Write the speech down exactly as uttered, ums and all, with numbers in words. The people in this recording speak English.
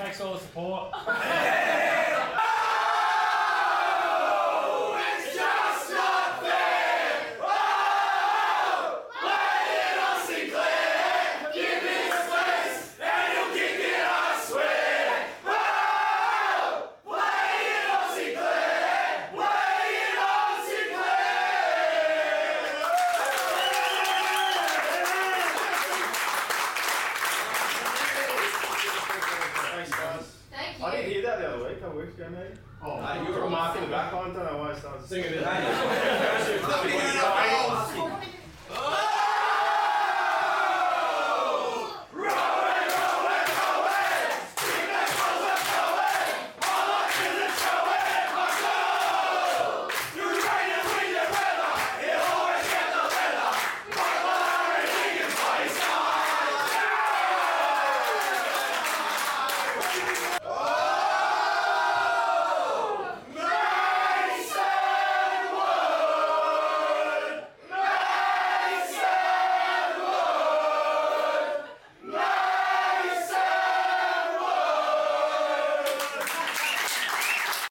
Thanks for all the support. Thank you. I didn't hear that the other week, a couple weeks ago maybe. Oh, Uh, you were marking the back line, don't know why I started singing it. singing.